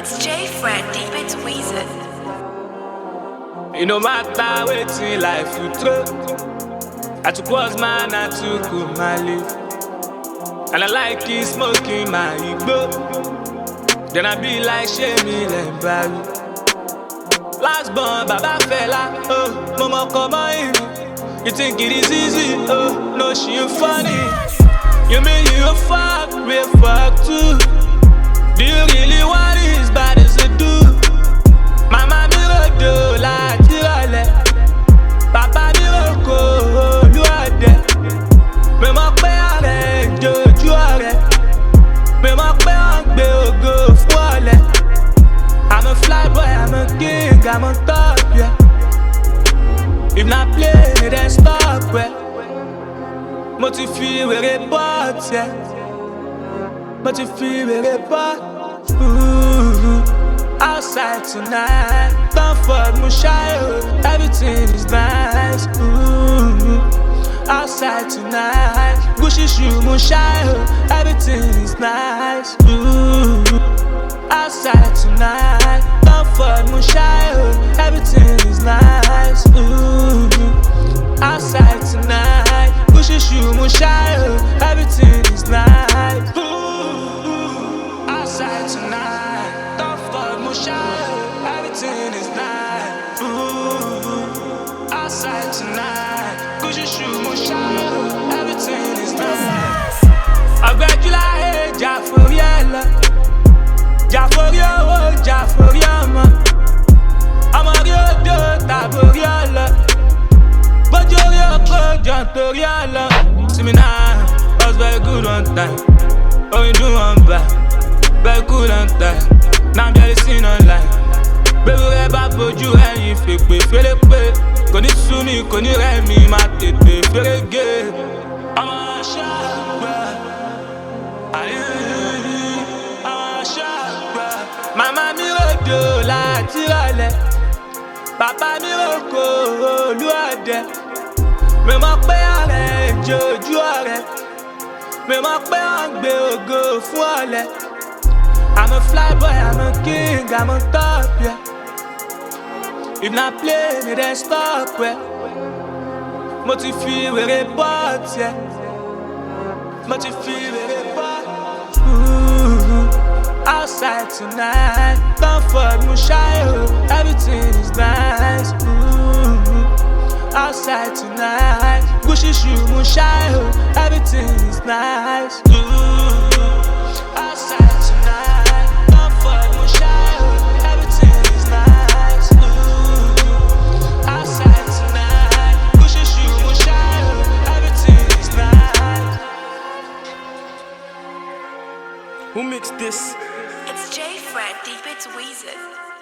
It's J Fred, deep it's Weezer. It no matter wetin life you throw. I took what's mine, I took my life. And I like it smoking my igbo. Then I be like Shemi Lembari. Last born, Baba fella, oh, Momo come on. You think it is easy, oh, no she ain't funny. You mean you a fuck, we fuck too. Do you really want it as bad as I do? Mama mi rodo láti rọlẹ̀, bàbá mi roko olúọdẹ. Mi mọ̀ pé ọ̀rẹ́ ìjòjú ọ̀rẹ́, mi mọ̀ pé wọ́n gbé ògo fún ọ̀lẹ. I'm a fly boy, I'm a king, I'm on top, yeah. If not play, then stop, yeah. Mo ti fi wèrè bọ́ọ̀t, yeah. Mo ti fi wèrè bọ́ọ̀t. Outside tonight, comfort Mushayo, everything is nice. Outside tonight, Gucci shoe Mushayo, everything is nice. Outside tonight, comfort Mushayo, everything is nice. Outside tonight, Gucci shoe Mushayo, everything is nice. Outside tonight, comfort Mushayo, everything is nice. Outside tonight, Gucci shoe Mushayo, everything is nice. Ọ̀gbẹ́júlá jà forí ẹ̀ lọ, jà forí owó, jà forí ọmọ. Ọmọ rí odò tàbórí ọlọ, bójú orí oko jọ torí ọlọ. See me now, was very good on time. Oh, you do one bad, very good on time. Now I'm just seen online. Bébú rẹ̀ bá bójú ẹ̀yìn fèpè fèrèpè. Kò ní sú mi, kò ní rẹ̀ mi, má tètè fèrègé. Ọmọ ṣàgbà, ọmọ ṣàgbà. Màmá mi ròdò láti rọlẹ̀, bàbá mi roko olúọdẹ. Mi mọ̀ pé ọ̀rẹ́ ìjòjú ọ̀rẹ́, mi mọ̀ pé wọ́n gbé ògo fún ọ̀lẹ. I'm a fly boy, I'm a king, I'm on top, yeah. If not play, then stop, yeah. Mo ti fi wèrè bọ́ọ̀t, yeah. Mo ti fi wèrè bọ́ọ̀t. Outside tonight, comfort Mushayo, everything is nice. Outside tonight, Gucci shoe Mushayo, everything is nice. Outside tonight, comfort Mushayo, everything is nice. Outside tonight, Gucci shoe Mushayo, everything is nice. Who mixed this? It's J Fred, deep it's Weezer.